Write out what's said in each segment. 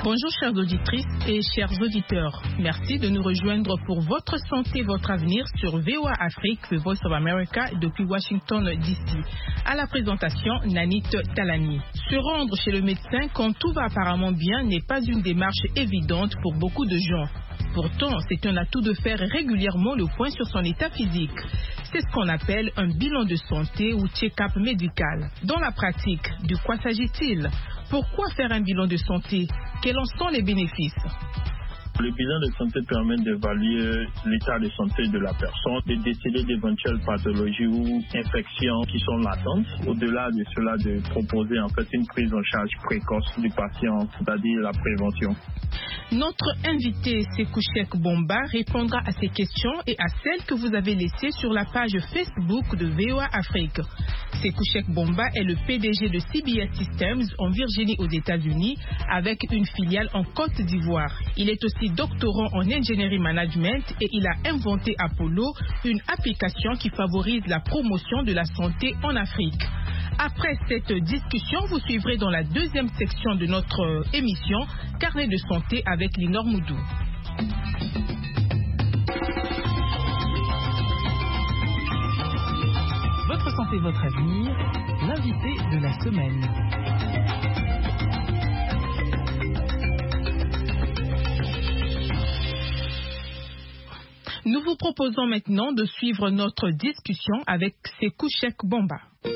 Bonjour chères auditrices et chers auditeurs. Merci de nous rejoindre pour Votre santé, votre avenir sur VOA Afrique, The Voice of America depuis Washington DC. À la présentation, Nanit Talani. Se rendre chez le médecin quand tout va apparemment bien n'est pas une démarche évidente pour beaucoup de gens. Pourtant, c'est un atout de faire régulièrement le point sur son état physique. C'est ce qu'on appelle un bilan de santé ou check-up médical. Dans la pratique, de quoi s'agit-il? Pourquoi faire un bilan de santé? Quels en sont les bénéfices? Le bilan de santé permet d'évaluer l'état de santé de la personne, de déceler d'éventuelles pathologies ou infections qui sont latentes. Au-delà de cela, de proposer en fait une prise en charge précoce du patient, c'est-à-dire la prévention. Notre invité, Sekou Cheikh Bomba, répondra à ces questions et à celles que vous avez laissées sur la page Facebook de VOA Afrique. Sekou Cheikh Bomba est le PDG de CBS Systems en Virginie aux États-Unis avec une filiale en Côte d'Ivoire. Il est aussi doctorant en ingénierie management et il a inventé Apollo, une application qui favorise la promotion de la santé en Afrique. Après cette discussion, vous suivrez dans la deuxième section de notre émission Carnet de santé avec Linor Moudou. Votre santé, votre avenir, l'invité de la semaine. Nous vous proposons maintenant de suivre notre discussion avec Sekou Cheikh Bomba.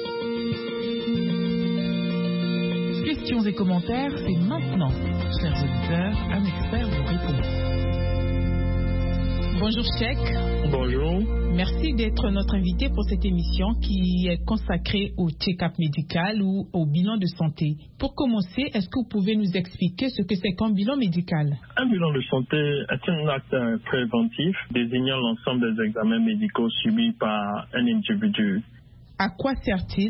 Questions et commentaires, c'est maintenant. Chers auditeurs, un expert vous répond. Bonjour Cheikh. Bonjour. Merci d'être notre invité pour cette émission qui est consacrée au check-up médical ou au bilan de santé. Pour commencer, est-ce que vous pouvez nous expliquer ce que c'est qu'un bilan médical? Un bilan de santé est un acte préventif désignant l'ensemble des examens médicaux subis par un individu. À quoi sert-il?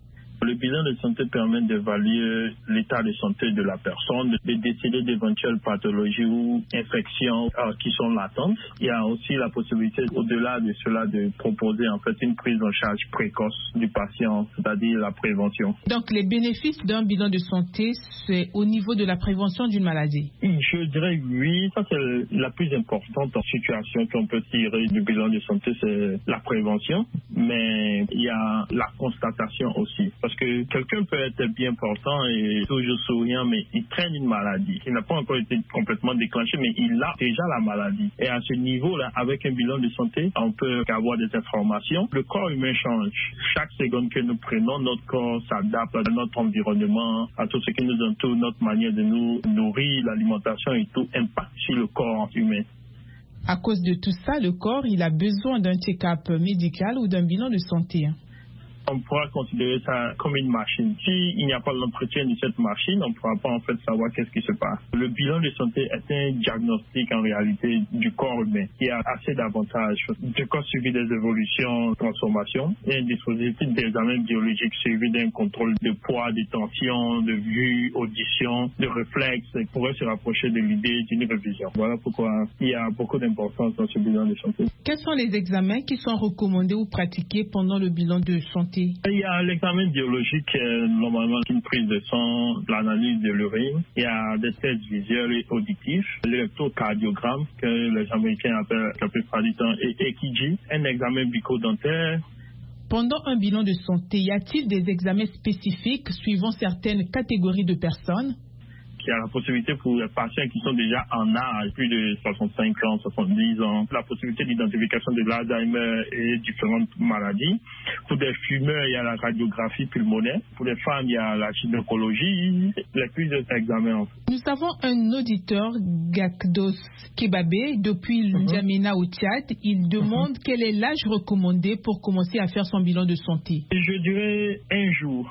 Le bilan de santé permet d'évaluer l'état de santé de la personne, de déceler d'éventuelles pathologies ou infections qui sont latentes. Il y a aussi la possibilité, au-delà de cela, de proposer en fait une prise en charge précoce du patient, c'est-à-dire la prévention. Donc les bénéfices d'un bilan de santé, c'est au niveau de la prévention d'une maladie? Je dirais oui, ça c'est la plus importante situation qu'on peut tirer du bilan de santé, c'est la prévention, mais il y a la constatation aussi. Parce que quelqu'un peut être bien portant et toujours souriant, mais il traîne une maladie qui n'a pas encore été complètement déclenchée, mais il a déjà la maladie. Et à ce niveau-là, avec un bilan de santé, on peut avoir des informations. Le corps humain change. Chaque seconde que nous prenons, notre corps s'adapte à notre environnement, à tout ce qui nous entoure, notre manière de nous nourrir, l'alimentation et tout impacte sur le corps humain. À cause de tout ça, le corps, il a besoin d'un check-up médical ou d'un bilan de santé. On pourra considérer ça comme une machine. S'il n'y a pas l'entretien de cette machine, on ne pourra pas en fait savoir qu'est-ce qui se passe. Le bilan de santé est un diagnostic en réalité du corps humain qui a assez d'avantages. Le corps suivi des évolutions, transformations et un dispositif d'examen biologique suivi d'un contrôle de poids, de tension, de vue, audition, de réflexe pourrait se rapprocher de l'idée d'une révision. Voilà pourquoi il y a beaucoup d'importance dans ce bilan de santé. Quels sont les examens qui sont recommandés ou pratiqués pendant le bilan de santé? Il y a l'examen biologique, normalement une prise de sang, l'analyse de l'urine. Il y a des tests visuels et auditifs, l'électrocardiogramme que les Américains appellent la plupart du temps EKG, un examen bucco-dentaire. Pendant un bilan de santé, y a-t-il des examens spécifiques suivant certaines catégories de personnes? Il y a la possibilité pour les patients qui sont déjà en âge, plus de 65 ans, 70 ans, la possibilité d'identification de l'Alzheimer et différentes maladies. Pour des fumeurs, il y a la radiographie pulmonaire. Pour les femmes, il y a la gynécologie, les plusieurs examens. En fait. Nous avons un auditeur, Gakdos Kebabé, depuis N'Djamena au Tchad. Il demande quel est l'âge recommandé pour commencer à faire son bilan de santé. Je dirais un jour.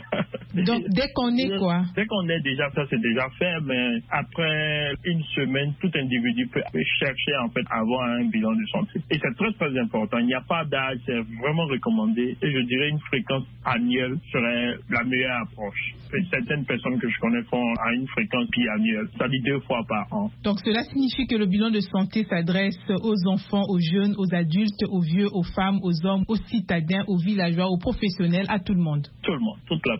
Donc, dès qu'on est quoi? Dès qu'on est déjà, ça c'est déjà fait, mais après une semaine, tout individu peut chercher en fait à avoir un bilan de santé. Et c'est très très important. Il n'y a pas d'âge, c'est vraiment recommandé. Et je dirais une fréquence annuelle serait la meilleure approche. Et certaines personnes que je connais font à une fréquence biannuelle, c'est-à-dire 2 fois par an. Donc cela signifie que le bilan de santé s'adresse aux enfants, aux jeunes, aux adultes, aux vieux, aux femmes, aux hommes, aux citadins, aux villageois, aux professionnels, à tout le monde. Tout le monde, toute la population.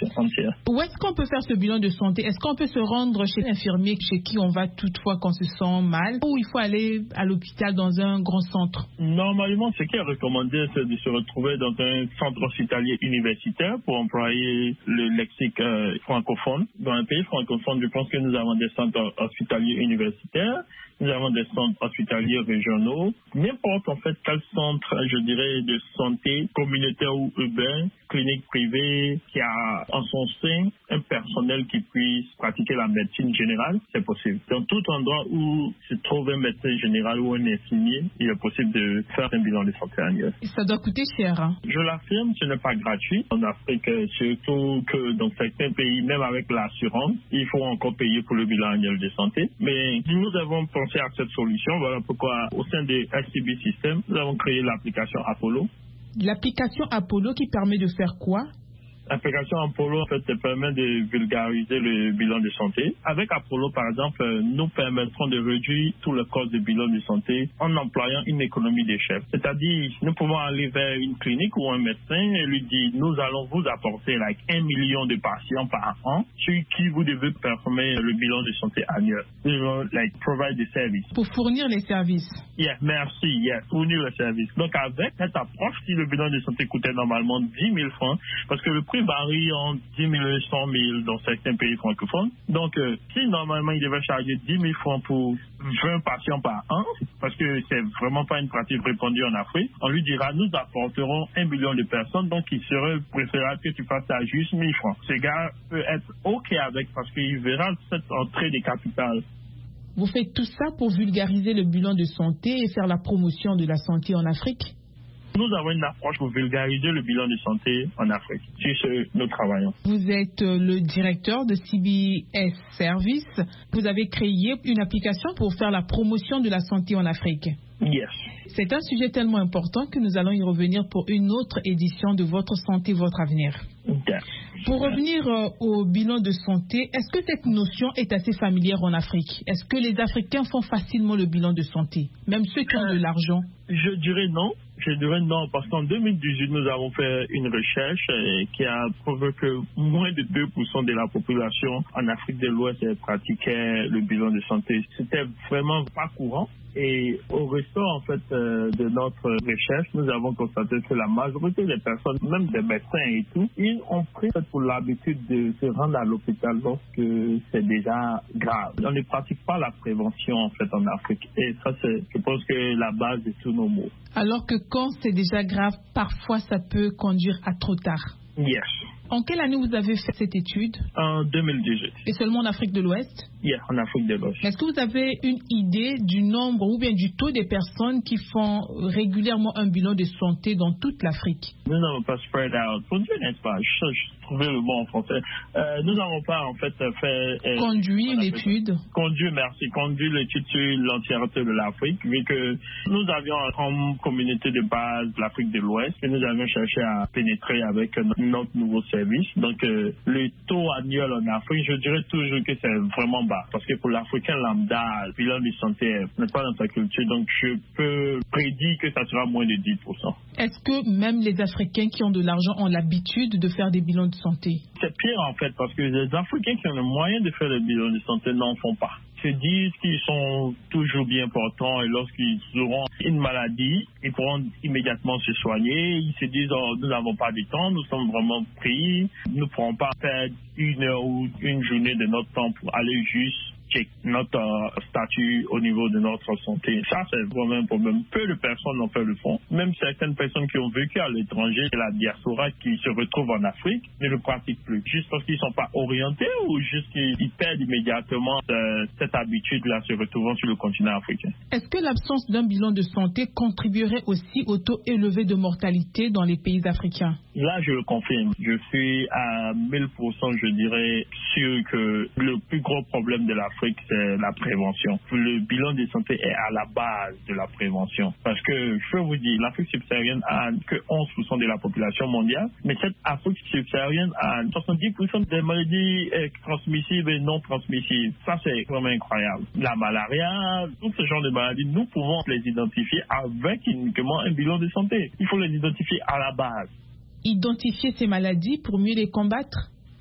entière. Où est-ce qu'on peut faire ce bilan de santé? Est-ce qu'on peut se rendre chez l'infirmier chez qui on va toutefois qu'on se sent mal, ou il faut aller à l'hôpital dans un grand centre? Normalement, ce qui est recommandé, c'est de se retrouver dans un centre hospitalier universitaire pour employer le lexique francophone. Dans un pays francophone, je pense que nous avons des centres hospitaliers universitaires, nous avons des centres hospitaliers régionaux. N'importe en fait quel centre, je dirais, de santé communautaire ou urbain, clinique privée, qui a en son sein un personnel qui puisse pratiquer la médecine générale, c'est possible. Dans tout endroit où se trouve un médecin général ou un infirmier, il est possible de faire un bilan de santé annuel. Ça doit coûter cher, hein? Je l'affirme, ce n'est pas gratuit. En Afrique, surtout que dans certains pays, même avec l'assurance, il faut encore payer pour le bilan annuel de santé. Mais nous avons pensé à cette solution. Voilà pourquoi, au sein des STB System, nous avons créé l'application Apollo. L'application Apollo qui permet de faire quoi? L'application Apollo, en fait, permet de vulgariser le bilan de santé. Avec Apollo, par exemple, nous permettrons de réduire tout le cost de bilan de santé en employant une économie d'échelle. C'est-à-dire, nous pouvons aller vers une clinique ou un médecin et lui dire, nous allons vous apporter 1 million de patients par an sur qui vous devez performer le bilan de santé annuel. We will, provide the service. Pour fournir les services. Merci, fournir le service. Donc, avec cette approche, si le bilan de santé coûtait normalement 10 000 francs, parce que le prix varie entre 10 000 et 100 000 dans certains pays francophones. Donc, si normalement il devait charger 10 000 francs pour 20 patients par an, parce que c'est vraiment pas une pratique répandue en Afrique, on lui dira, nous apporterons 1 million de personnes, donc il serait préférable que tu fasses ça juste 1 000 francs. Ce gars peut être OK avec parce qu'il verra cette entrée des capitales. Vous faites tout ça pour vulgariser le bilan de santé et faire la promotion de la santé en Afrique? Nous avons une approche pour vulgariser le bilan de santé en Afrique. C'est ce que nous travaillons. Vous êtes le directeur de CBS Service. Vous avez créé une application pour faire la promotion de la santé en Afrique. Yes. C'est un sujet tellement important que nous allons y revenir pour une autre édition de Votre santé, votre avenir. Yes. Pour revenir au bilan de santé, est-ce que cette notion est assez familière en Afrique? Est-ce que les Africains font facilement le bilan de santé, même ceux qui ont de l'argent? Je dirais non. Parce qu'en 2018, nous avons fait une recherche qui a prouvé que moins de 2% de la population en Afrique de l'Ouest pratiquait le bilan de santé. C'était vraiment pas courant. Et au ressort, en fait, de notre recherche, nous avons constaté que la majorité des personnes, même des médecins et tout, ils ont pris pour l'habitude de se rendre à l'hôpital lorsque c'est déjà grave. On ne pratique pas la prévention, en fait, en Afrique. Et ça, je pense que la base de tous nos maux. Alors que quand c'est déjà grave, parfois ça peut conduire à trop tard. Yes. En quelle année vous avez fait cette étude? En 2018. Et seulement en Afrique de l'Ouest? En Afrique de l'Ouest. Est-ce que vous avez une idée du nombre ou bien du taux des personnes qui font régulièrement un bilan de santé dans toute l'Afrique? Nous n'avons pas spread out. Conduire, n'est-ce pas? Je trouvais le mot en français. Nous n'avons pas, en fait, fait... Conduire l'étude. Conduire l'étude sur l'entièreté de l'Afrique, vu que nous avions comme communauté de base l'Afrique de l'Ouest, et nous avions cherché à pénétrer avec notre nouveau service. Donc, le taux annuel en Afrique, je dirais toujours que c'est vraiment bas. Parce que pour l'Africain lambda, le bilan de santé n'est pas dans sa culture. Donc, je peux prédire que ça sera moins de 10%. Est-ce que même les Africains qui ont de l'argent ont l'habitude de faire des bilans de santé? C'est pire, en fait, parce que les Africains qui ont le moyen de faire des bilans de santé n'en font pas. Se disent qu'ils sont toujours bien portants et lorsqu'ils auront une maladie, ils pourront immédiatement se soigner. Ils se disent, nous n'avons pas de temps, nous sommes vraiment pris, nous ne pourrons pas faire 1 heure ou une journée de notre temps pour aller juste check notre statut au niveau de notre santé. Ça, c'est vraiment un problème. Peu de personnes en fait le font. Même certaines personnes qui ont vécu à l'étranger, la diaspora qui se retrouve en Afrique, ne le pratiquent plus. Juste parce qu'ils ne sont pas orientés ou juste qu'ils perdent immédiatement cette habitude-là se retrouvant sur le continent africain. Est-ce que l'absence d'un bilan de santé contribuerait aussi au taux élevé de mortalité dans les pays africains? Là, je le confirme. Je suis à 1000%, je dirais, sûr que le plus gros problème de l'Afrique, c'est la prévention. Le bilan de santé est à la base de la prévention. Parce que, je peux vous dire, l'Afrique subsaharienne a que 11% de la population mondiale, mais cette Afrique subsaharienne a 70% des maladies transmissibles et non transmissibles. Ça, c'est vraiment incroyable. La malaria, tout ce genre de maladies, nous pouvons les identifier avec uniquement un bilan de santé. Il faut les identifier à la base. Identifier ces maladies pour mieux les combattre?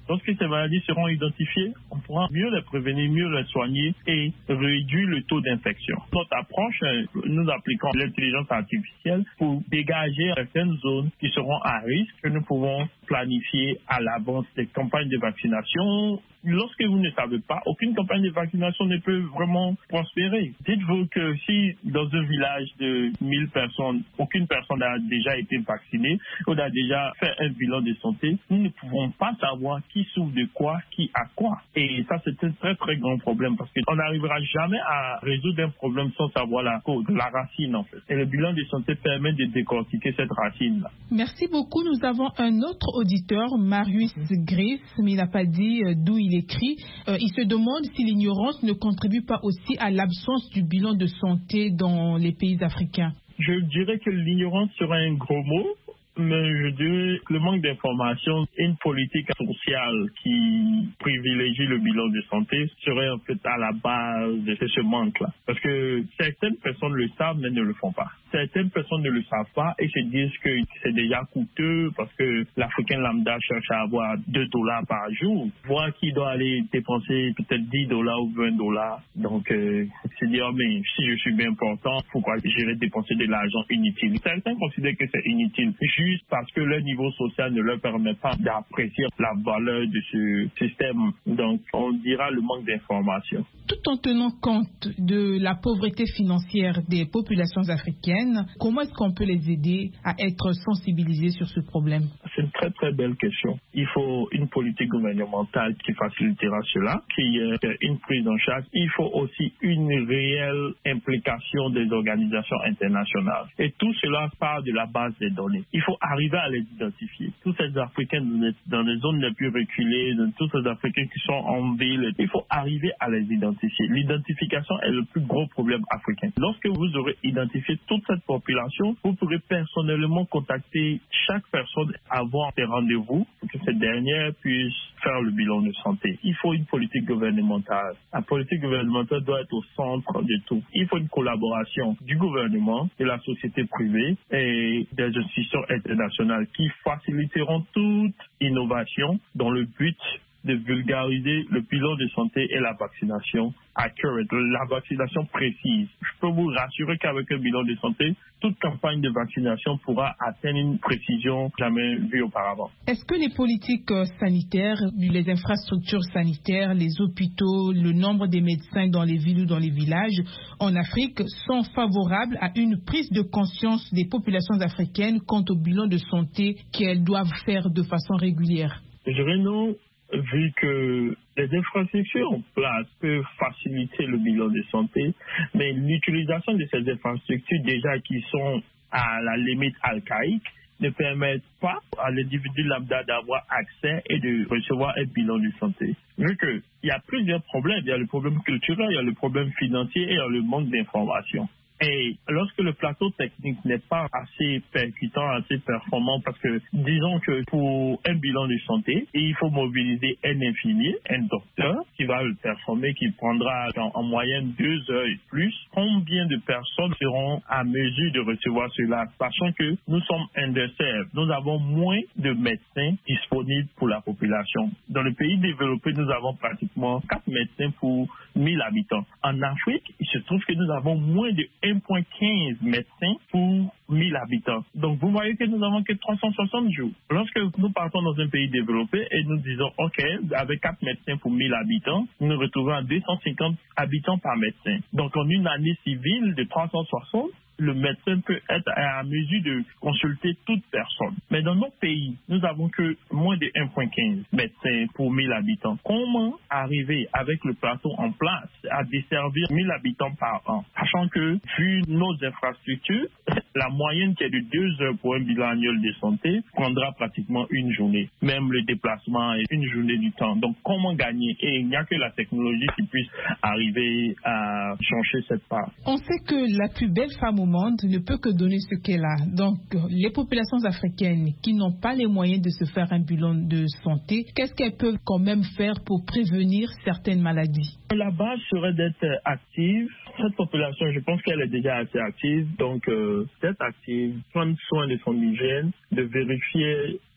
Lorsque ces maladies seront identifiées, on pourra mieux les prévenir, mieux les soigner et réduire le taux d'infection. Notre approche, nous appliquons l'intelligence artificielle pour dégager certaines zones qui seront à risque que nous pouvons planifier à l'avance des campagnes de vaccination. Lorsque vous ne savez pas, aucune campagne de vaccination ne peut vraiment prospérer. Dites-vous que si dans un village de 1000 personnes, aucune personne n'a déjà été vaccinée, on a déjà fait un bilan de santé, nous ne pouvons pas savoir qui souffre de quoi, qui a quoi. Et ça, c'est un très très grand problème parce qu'on n'arrivera jamais à résoudre un problème sans savoir la cause, la racine en fait. Et le bilan de santé permet de décortiquer cette racine-là. Merci beaucoup. Nous avons un autre auditeur, Marius Griff, mais il n'a pas dit d'où il écrit. Il se demande si l'ignorance ne contribue pas aussi à l'absence du bilan de santé dans les pays africains. Je dirais que l'ignorance serait un gros mot, mais je dirais que le manque d'information et une politique sociale qui privilégie le bilan de santé serait en fait à la base de ce manque-là. Parce que certaines personnes le savent mais ne le font pas. Certaines personnes ne le savent pas et se disent que c'est déjà coûteux parce que l'Africain lambda cherche à avoir $2 par jour. Voire qu'il doit aller dépenser peut-être $10 ou $20. Donc, se dire, mais si je suis bien important, pourquoi j'irais dépenser de l'argent inutile? Certains considèrent que c'est inutile juste parce que leur niveau social ne leur permet pas d'apprécier la valeur de ce système. Donc, on dira le manque d'information. Tout en tenant compte de la pauvreté financière des populations africaines, comment est-ce qu'on peut les aider à être sensibilisés sur ce problème? C'est une très très belle question. Il faut une politique gouvernementale qui facilitera cela, qui est une prise en charge. Il faut aussi une réelle implication des organisations internationales. Et tout cela part de la base des données. Il faut arriver à les identifier. Tous ces Africains dans les zones les plus reculées, tous ces Africains qui sont en ville, il faut arriver à les identifier. L'identification est le plus gros problème africain. Lorsque vous aurez identifié toute cette population, vous pourrez personnellement contacter chaque personne, avoir des rendez-vous pour que cette dernière puisse faire le bilan de santé. Il faut une politique gouvernementale. La politique gouvernementale doit être au centre de tout. Il faut une collaboration du gouvernement, de la société privée et des institutions internationales qui faciliteront toute innovation dans le but de vulgariser le bilan de santé et la vaccination accurate, la vaccination précise. Je peux vous rassurer qu'avec un bilan de santé, toute campagne de vaccination pourra atteindre une précision jamais vue auparavant. Est-ce que les politiques sanitaires, les infrastructures sanitaires, les hôpitaux, le nombre des médecins dans les villes ou dans les villages en Afrique sont favorables à une prise de conscience des populations africaines quant au bilan de santé qu'elles doivent faire de façon régulière? Je dirais non. Vu que les infrastructures en place peuvent faciliter le bilan de santé, mais l'utilisation de ces infrastructures déjà qui sont à la limite archaïque ne permettent pas à l'individu lambda d'avoir accès et de recevoir un bilan de santé. Vu qu'il y a plusieurs problèmes, il y a le problème culturel, il y a le problème financier et il y a le manque d'information. Et lorsque le plateau technique n'est pas assez percutant, assez performant, parce que disons que pour un bilan de santé, il faut mobiliser un infirmier, un docteur qui va le performer, qui prendra en moyenne 2 heures et plus. Combien de personnes seront à mesure de recevoir cela, sachant que nous sommes underserved, nous avons moins de médecins disponibles pour la population. Dans le pays développé, nous avons pratiquement 4 médecins pour 1000 habitants. En Afrique, il se trouve que nous avons moins de 1,15 médecins pour 1000 habitants. Donc, vous voyez que nous n'avons que 360 jours. Lorsque nous partons dans un pays développé et nous disons, OK, avec 4 médecins pour 1000 habitants, nous nous retrouvons à 250 habitants par médecin. Donc, en une année civile de 360, le médecin peut être à mesure de consulter toute personne. Mais dans nos pays, nous n'avons que moins de 1,15 médecins pour 1000 habitants. Comment arriver avec le plateau en place à desservir 1000 habitants par an? Sachant que, vu nos infrastructures, la moyenne qui est de 2 heures pour un bilan annuel de santé prendra pratiquement une journée. Même le déplacement est une journée du temps. Donc, comment gagner? Et il n'y a que la technologie qui puisse arriver à changer cette part. On sait que la plus belle femme au monde ne peut que donner ce qu'elle a. Donc, les populations africaines qui n'ont pas les moyens de se faire un bilan de santé, qu'est-ce qu'elles peuvent quand même faire pour prévenir certaines maladies? La base serait d'être active. Cette population, je pense qu'elle est déjà assez active. Donc, d'être active, prendre soin de son hygiène, de vérifier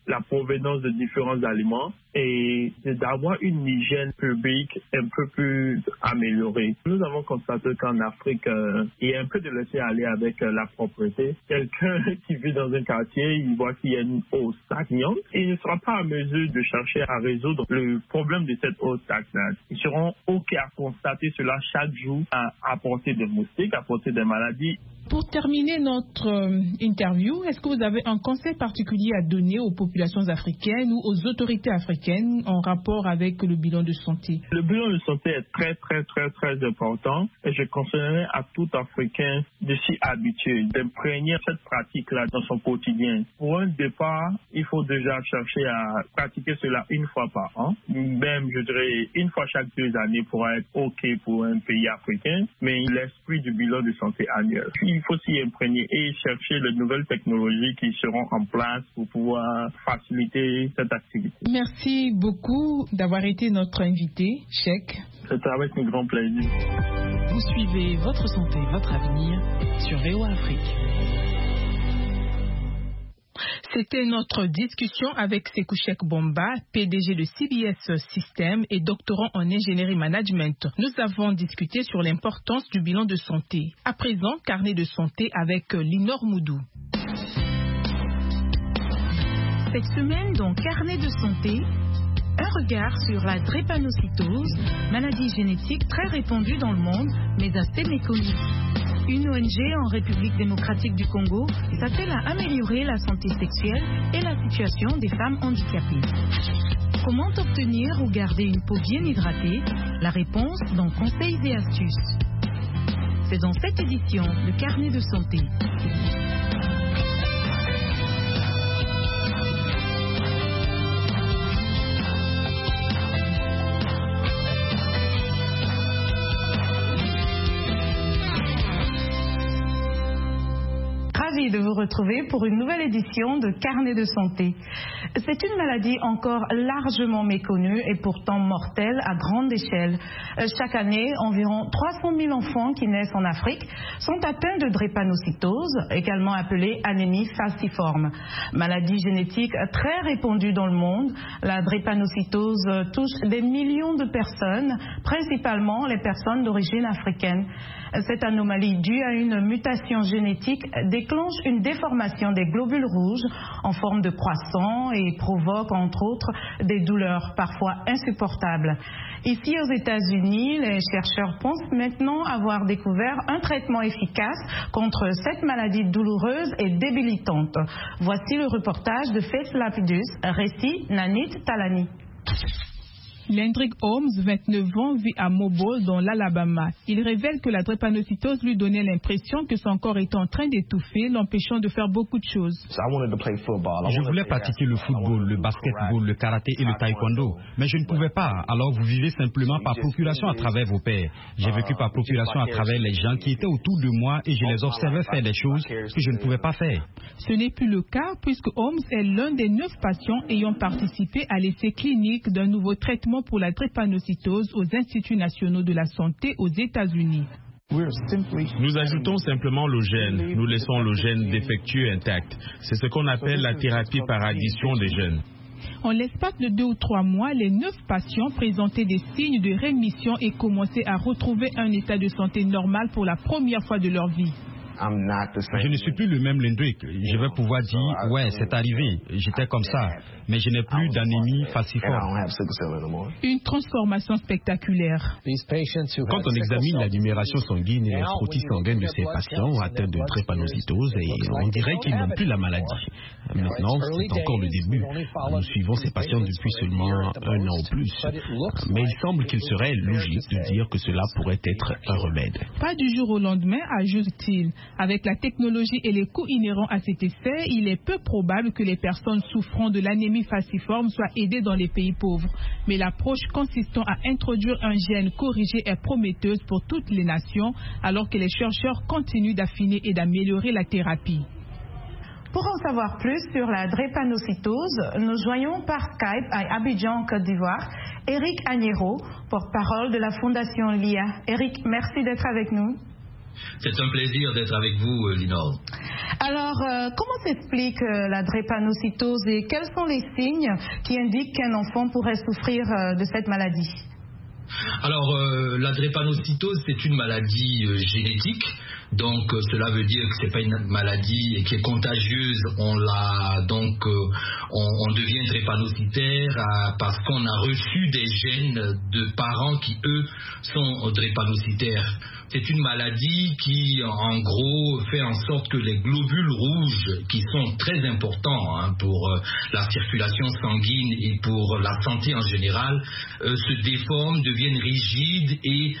la provenance de différents aliments et d'avoir une hygiène publique un peu plus améliorée. Nous avons constaté qu'en Afrique, il y a un peu de laisser aller avec la propreté. Quelqu'un qui vit dans un quartier, il voit qu'il y a une eau stagnante et il ne sera pas en mesure de chercher à résoudre le problème de cette eau stagnante. Ils seront OK à constater cela chaque jour, à apporter des moustiques, à apporter des maladies. Pour terminer notre interview, est-ce que vous avez un conseil particulier à donner aux populations africaines ou aux autorités africaines en rapport avec le bilan de santé? Le bilan de santé est très, très, très, très important et je conseillerais à tout Africain de s'y habituer, d'imprégner cette pratique-là dans son quotidien. Pour un départ, il faut déjà chercher à pratiquer cela une fois par an, même, je dirais, une fois chaque 2 années pourra être OK pour un pays africain, mais l'esprit du bilan de santé annuel. Il faut s'y imprégner et chercher les nouvelles technologies qui seront en place pour pouvoir faciliter cette activité. Merci beaucoup d'avoir été notre invité, Cheikh. C'était avec un grand plaisir. Vous suivez Votre Santé, Votre Avenir sur VOA Afrique. C'était notre discussion avec Sékou Cheikh Bomba, PDG de CBS Systems et doctorant en ingénierie management. Nous avons discuté sur l'importance du bilan de santé. À présent, carnet de santé avec Linor Moudou. Cette semaine, dans Carnet de santé, un regard sur la drépanocytose, maladie génétique très répandue dans le monde, mais assez méconnue. Une ONG en République démocratique du Congo s'attelle à améliorer la santé sexuelle et la situation des femmes handicapées. Comment obtenir ou garder une peau bien hydratée? La réponse dans Conseils et astuces. C'est dans cette édition de Carnet de santé. De vous retrouver pour une nouvelle édition de Carnet de santé. C'est une maladie encore largement méconnue et pourtant mortelle à grande échelle. Chaque année, environ 300 000 enfants qui naissent en Afrique sont atteints de drépanocytose, également appelée anémie falciforme. Maladie génétique très répandue dans le monde, la drépanocytose touche des millions de personnes, principalement les personnes d'origine africaine. Cette anomalie due à une mutation génétique déclenche une déformation des globules rouges en forme de croissant et provoque entre autres des douleurs parfois insupportables. Ici aux États-Unis, les chercheurs pensent maintenant avoir découvert un traitement efficace contre cette maladie douloureuse et débilitante. Voici le reportage de Faith Lapidus, récit Nanit Talani. Lendrick Holmes, 29 ans, vit à Mobile, dans l'Alabama. Il révèle que la drépanocytose lui donnait l'impression que son corps était en train d'étouffer, l'empêchant de faire beaucoup de choses. Je voulais pratiquer le football, le basketball, le karaté et le taekwondo, mais je ne pouvais pas. Alors vous vivez simplement par procuration à travers vos pairs. J'ai vécu par procuration à travers les gens qui étaient autour de moi et je les observais faire des choses que je ne pouvais pas faire. Ce n'est plus le cas puisque Holmes est l'un des 9 patients ayant participé à l'essai clinique d'un nouveau traitement pour la drépanocytose aux Instituts nationaux de la santé aux États-Unis. Nous ajoutons simplement le gène. Nous laissons le gène défectueux intact. C'est ce qu'on appelle la thérapie par addition des gènes. En l'espace de 2 ou 3 mois, les 9 patients présentaient des signes de rémission et commençaient à retrouver un état de santé normal pour la première fois de leur vie. Je ne suis plus le même Lendrick. Je vais pouvoir dire, ouais, c'est arrivé, j'étais comme ça, mais je n'ai plus d'anémie falciforme. Une transformation spectaculaire. Quand on examine la numération sanguine et les frottis sanguins de ces patients atteints de drépanocytose, on dirait qu'ils n'ont plus la maladie. Maintenant, c'est encore le début. Nous suivons ces patients depuis seulement 1 an ou plus. Mais il semble qu'il serait logique de dire que cela pourrait être un remède. Pas du jour au lendemain, ajoute-t-il. Avec la technologie et les coûts inhérents à cet essai, il est peu probable que les personnes souffrant de l'anémie falciforme soient aidées dans les pays pauvres. Mais l'approche consistant à introduire un gène corrigé est prometteuse pour toutes les nations, alors que les chercheurs continuent d'affiner et d'améliorer la thérapie. Pour en savoir plus sur la drépanocytose, nous joignons par Skype à Abidjan, Côte d'Ivoire, Eric Agnero, porte-parole de la Fondation LIA. Eric, merci d'être avec nous. C'est un plaisir d'être avec vous, Linor. Alors, comment s'explique la drépanocytose et quels sont les signes qui indiquent qu'un enfant pourrait souffrir de cette maladie? Alors, la drépanocytose, c'est une maladie génétique. Donc, cela veut dire que c'est pas une maladie qui est contagieuse. On devient drépanocytaire parce qu'on a reçu des gènes de parents qui, eux, sont drépanocytaires. C'est une maladie qui, en gros, fait en sorte que les globules rouges, qui sont très importants pour la circulation sanguine et pour la santé en général, se déforment, deviennent rigides et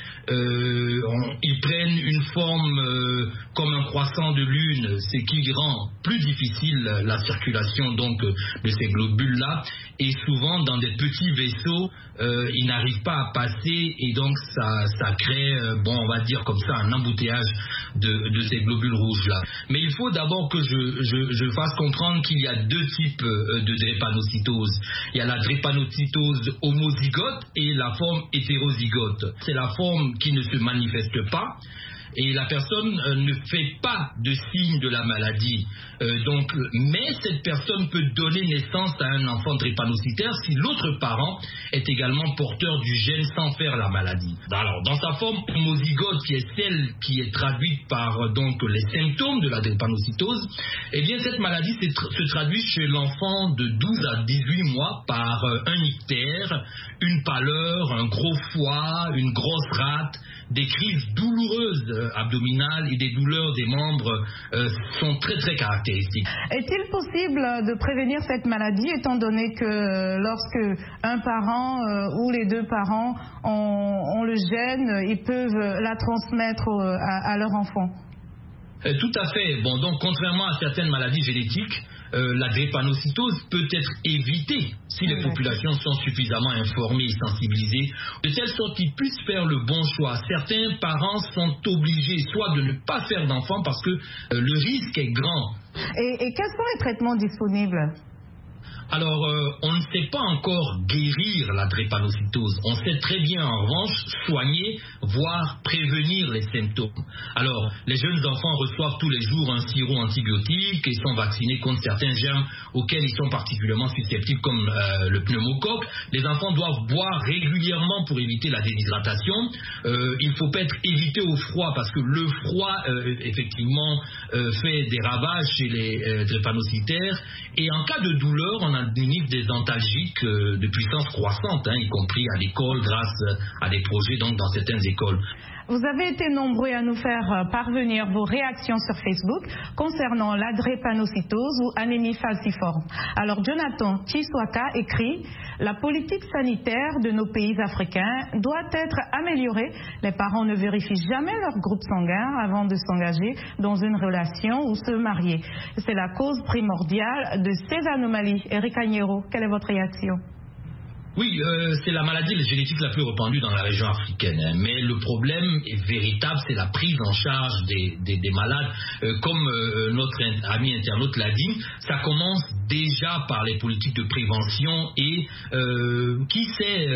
ils prennent une forme comme un croissant de lune, ce qui rend plus difficile la circulation donc de ces globules-là. Et souvent, dans des petits vaisseaux, ils n'arrivent pas à passer et donc ça crée, on va dire comme ça, un embouteillage de ces globules rouges-là. Mais il faut d'abord que je fasse comprendre qu'il y a deux types de drépanocytose. Il y a la drépanocytose homozygote et la forme hétérozygote. C'est la forme qui ne se manifeste pas. Et la personne ne fait pas de signe de la maladie. Mais cette personne peut donner naissance à un enfant drépanocytaire si l'autre parent est également porteur du gène sans faire la maladie. Alors, dans sa forme homozygote, qui est celle qui est traduite par donc les symptômes de la drépanocytose, eh bien cette maladie se traduit chez l'enfant de 12 à 18 mois par un ictère, une pâleur, un gros foie, une grosse rate, des crises douloureuses abdominales et des douleurs des membres sont très très caractéristiques. Est-il possible de prévenir cette maladie étant donné que lorsque un parent ou les deux parents ont le gène, ils peuvent la transmettre à leur enfant? Tout à fait. Bon, donc contrairement à certaines maladies génétiques, la drépanocytose peut être évitée si les populations sont suffisamment informées et sensibilisées, de telle sorte qu'ils puissent faire le bon choix. Certains parents sont obligés soit de ne pas faire d'enfants parce que le risque est grand. Et quels sont les traitements disponibles? Alors, on ne sait pas encore guérir la drépanocytose. On sait très bien, en revanche, soigner, voire prévenir les symptômes. Alors, les jeunes enfants reçoivent tous les jours un sirop antibiotique et sont vaccinés contre certains germes auxquels ils sont particulièrement susceptibles, comme le pneumocoque. Les enfants doivent boire régulièrement pour éviter la déshydratation. Il ne faut pas être évité au froid parce que le froid, effectivement, fait des ravages chez les drépanocytaires. Et en cas de douleur, on administre des antalgiques de puissance croissante, y compris à l'école grâce à des projets donc dans certaines écoles. Vous avez été nombreux à nous faire parvenir vos réactions sur Facebook concernant la drépanocytose ou anémie falciforme. Alors Jonathan Chiswaka écrit « La politique sanitaire de nos pays africains doit être améliorée. Les parents ne vérifient jamais leur groupe sanguin avant de s'engager dans une relation ou se marier. C'est la cause primordiale de ces anomalies. » Eric Agnero, quelle est votre réaction? Oui, c'est la maladie génétique la plus répandue dans la région africaine. Mais le problème est véritable, c'est la prise en charge des malades. Comme notre ami internaute l'a dit, ça commence déjà par les politiques de prévention et qui sait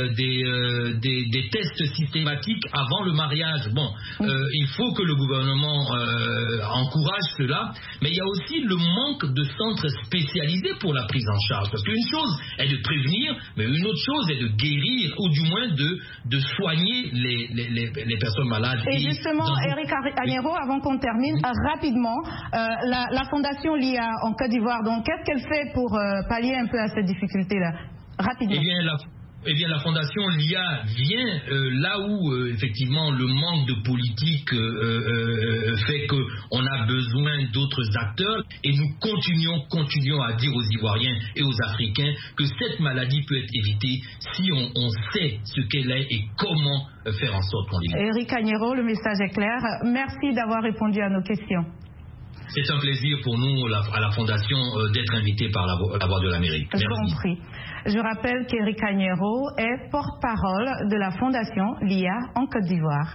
des tests systématiques avant le mariage. Bon, il faut que le gouvernement encourage cela, mais il y a aussi le manque de centres spécialisés pour la prise en charge. Parce qu'une chose est de prévenir, mais une autre chose est de guérir ou du moins de soigner les personnes malades. Et justement, Eric Agnero, avant qu'on termine, rapidement, la Fondation LIA en Côte d'Ivoire, donc qu'est-ce qu'elle fait pour pallier un peu à cette difficulté-là? Rapidement. Eh bien, la Fondation LIA vient là où, effectivement, le manque de politique fait qu'on a besoin d'autres acteurs et nous continuons à dire aux Ivoiriens et aux Africains que cette maladie peut être évitée si on sait ce qu'elle est et comment faire en sorte qu'on l'évite. Eric Agnero, le message est clair. Merci d'avoir répondu à nos questions. C'est un plaisir pour nous, à la Fondation, d'être invité par la Voix de l'Amérique. Merci. Je vous en prie. Je rappelle qu'Eric Agnero est porte-parole de la Fondation LIA en Côte d'Ivoire.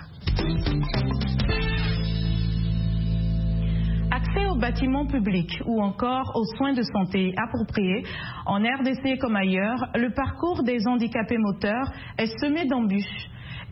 Accès aux bâtiments publics ou encore aux soins de santé appropriés, en RDC comme ailleurs, le parcours des handicapés moteurs est semé d'embûches.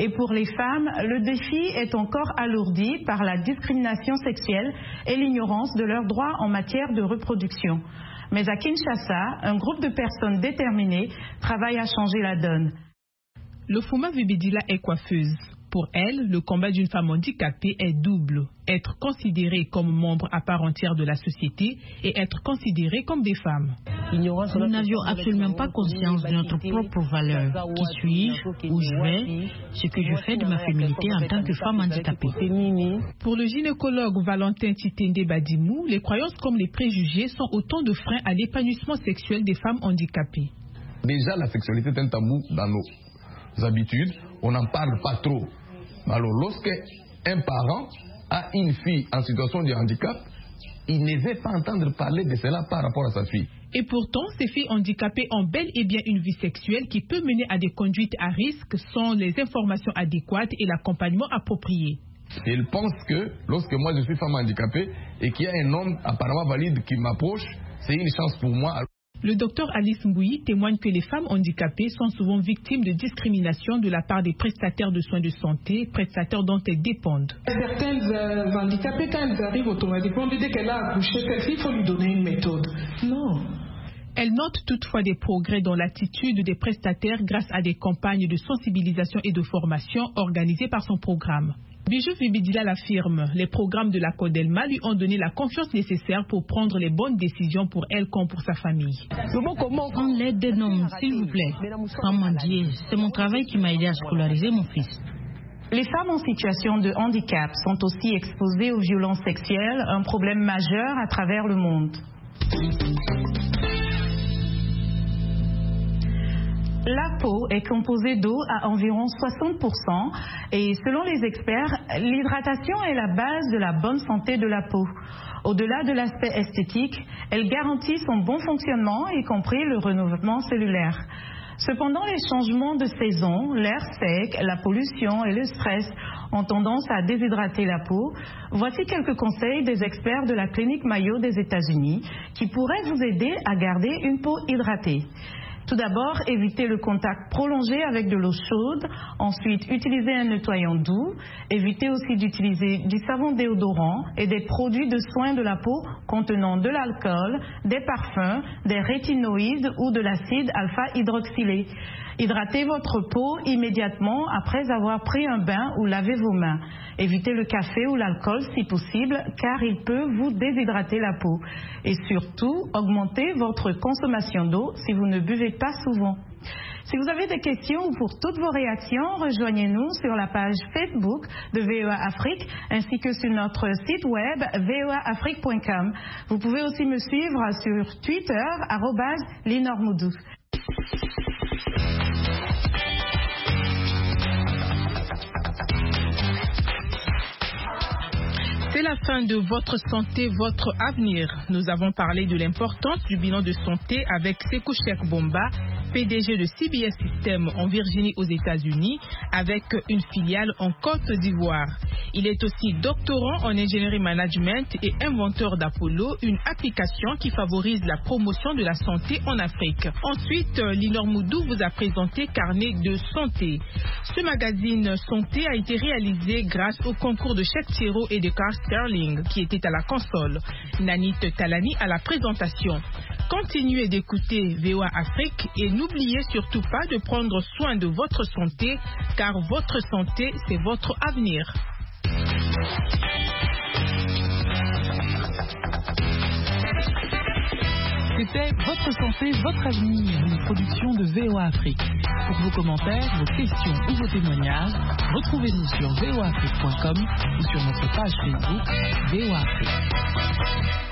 Et pour les femmes, le défi est encore alourdi par la discrimination sexuelle et l'ignorance de leurs droits en matière de reproduction. Mais à Kinshasa, un groupe de personnes déterminées travaille à changer la donne. Lofuma Vibidila est coiffeuse. Pour elle, le combat d'une femme handicapée est double. Être considérée comme membre à part entière de la société et être considérée comme des femmes. Nous n'avions absolument pas conscience de notre propre valeur. Qui suis-je? Où je vais? Ce que je fais de ma féminité en tant que femme handicapée. Pour le gynécologue Valentin Titende Badimou, les croyances comme les préjugés sont autant de freins à l'épanouissement sexuel des femmes handicapées. Déjà, la sexualité est un tabou dans nos habitudes. On n'en parle pas trop. Alors, lorsque un parent a une fille en situation de handicap, il ne veut pas entendre parler de cela par rapport à sa fille. Et pourtant, ces filles handicapées ont bel et bien une vie sexuelle qui peut mener à des conduites à risque sans les informations adéquates et l'accompagnement approprié. Il pense que lorsque moi je suis femme handicapée et qu'il y a un homme apparemment valide qui m'approche, c'est une chance pour moi. Le docteur Alice Mbouyi témoigne que les femmes handicapées sont souvent victimes de discrimination de la part des prestataires de soins de santé, prestataires dont elles dépendent. Certaines handicapées, quand elles arrivent automatiquement, dès qu'elle a accouché, il faut lui donner une méthode. Non. Elle note toutefois des progrès dans l'attitude des prestataires grâce à des campagnes de sensibilisation et de formation organisées par son programme. Bijou Vibidila l'affirme, les programmes de la Codelma lui ont donné la confiance nécessaire pour prendre les bonnes décisions pour elle comme pour sa famille. On l'aide d'un homme, s'il vous plaît. Sans mendier, c'est mon travail qui m'a aidé à scolariser mon fils. Les femmes en situation de handicap sont aussi exposées aux violences sexuelles, un problème majeur à travers le monde. La peau est composée d'eau à environ 60% et selon les experts, l'hydratation est la base de la bonne santé de la peau. Au-delà de l'aspect esthétique, elle garantit son bon fonctionnement, y compris le renouvellement cellulaire. Cependant, les changements de saison, l'air sec, la pollution et le stress ont tendance à déshydrater la peau. Voici quelques conseils des experts de la clinique Mayo des États-Unis qui pourraient vous aider à garder une peau hydratée. Tout d'abord, évitez le contact prolongé avec de l'eau chaude. Ensuite, utilisez un nettoyant doux. Évitez aussi d'utiliser du savon déodorant et des produits de soins de la peau contenant de l'alcool, des parfums, des rétinoïdes ou de l'acide alpha-hydroxylé. Hydratez votre peau immédiatement après avoir pris un bain ou lavé vos mains. Évitez le café ou l'alcool si possible car il peut vous déshydrater la peau. Et surtout, augmentez votre consommation d'eau si vous ne buvez pas souvent. Si vous avez des questions ou pour toutes vos réactions, rejoignez-nous sur la page Facebook de VOA Afrique ainsi que sur notre site web voaafrique.com. Vous pouvez aussi me suivre sur Twitter @linormoudou. C'est la fin de Votre santé, votre avenir. Nous avons parlé de l'importance du bilan de santé avec Sekou Cheikh Bomba, PDG de CBS System en Virginie aux États-Unis, avec une filiale en Côte d'Ivoire. Il est aussi doctorant en ingénierie management et inventeur d'Apollo, une application qui favorise la promotion de la santé en Afrique. Ensuite, Linor Moudou vous a présenté Carnet de santé. Ce magazine santé a été réalisé grâce au concours de Cheikh Thiro et de Carl Sterling qui était à la console. Nanit Talani à la présentation. Continuez d'écouter VOA Afrique et n'oubliez surtout pas de prendre soin de votre santé car votre santé c'est votre avenir. C'était Votre santé, votre avenir, une production de VOA Afrique. Pour vos commentaires, vos questions ou vos témoignages, retrouvez-nous sur voaafrique.com ou sur notre page Facebook VOA Afrique.